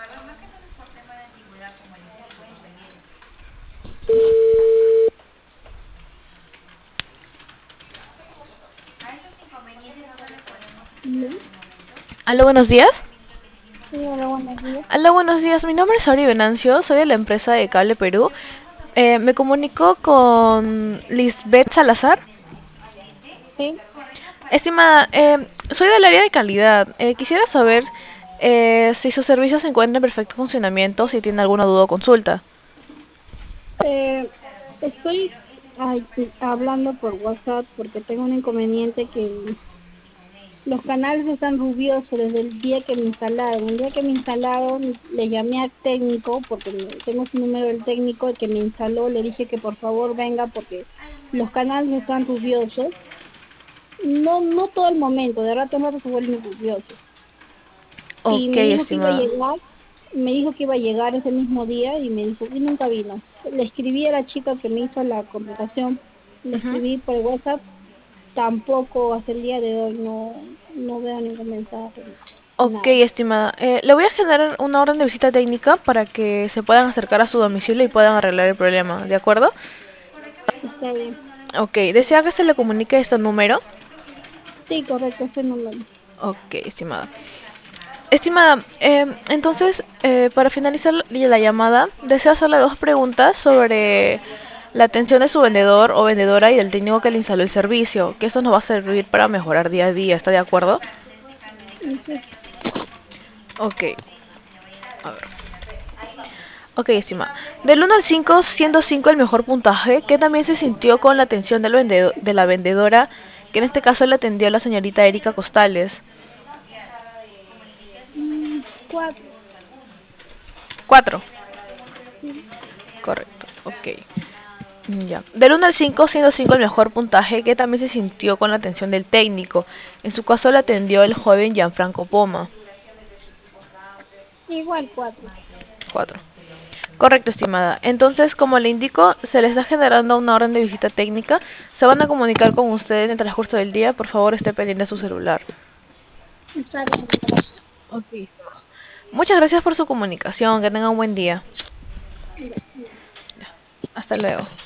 ¿No? Aló, buenos días. Sí, hola, buenos días. Aló, buenos días. Mi nombre es Auri Venancio, soy de la empresa de Cable Perú. Me comunico con Lisbeth Salazar. Sí, Estimada, soy del área de calidad. Quisiera saber si su servicio se encuentra en perfecto funcionamiento, si tiene alguna duda o consulta. eh, estoy hablando por WhatsApp porque tengo un inconveniente que los canales están rubiosos desde el día que me instalaron. El día que me instalaron le llamé al técnico porque tengo su número del técnico, el que me instaló, le dije que por favor venga porque los canales están rubiosos. No, no todo el momento, de rato en rato se vuelven rubiosos. Y Ok, me dijo que iba a estimada. llegar, me dijo que iba a llegar ese mismo día y me dijo, y nunca vino. Le escribí a la chica que me hizo la contratación, le Ujú. escribí por WhatsApp, tampoco hasta el día de hoy no veo ningún mensaje, Ok, nada. estimada. Le voy a generar una orden de visita técnica para que se puedan acercar a su domicilio y puedan arreglar el problema, ¿de acuerdo? Está bien. Ok, ¿desea que se le comunique este número? Sí, correcto, ese número. Ok, estimada. Estimada, entonces, para finalizar la llamada, deseo hacerle dos preguntas sobre la atención de su vendedor o vendedora y del técnico que le instaló el servicio, que esto nos va a servir para mejorar día a día, ¿está de acuerdo? Sí, Ok, a ver. Ok, estimada. Del 1 al 5, siendo 5 el mejor puntaje, ¿qué también se sintió con la atención del de la vendedora, que en este caso le atendió la señorita Erika Costales? cuatro. 4. Sí. Correcto, ok. Ya. Del 1 al 5, siendo 5 el mejor puntaje, que también se sintió con la atención del técnico. En su caso le atendió el joven Gianfranco Poma. Igual cuatro. 4. Correcto, estimada. Entonces, como le indico, se les está generando una orden de visita técnica. Se van a comunicar con usted en el transcurso del día. Por favor, esté pendiente de su celular. Está bien, gracias. Ok, estimada. Muchas gracias por su comunicación. Que tenga un buen día. Hasta luego.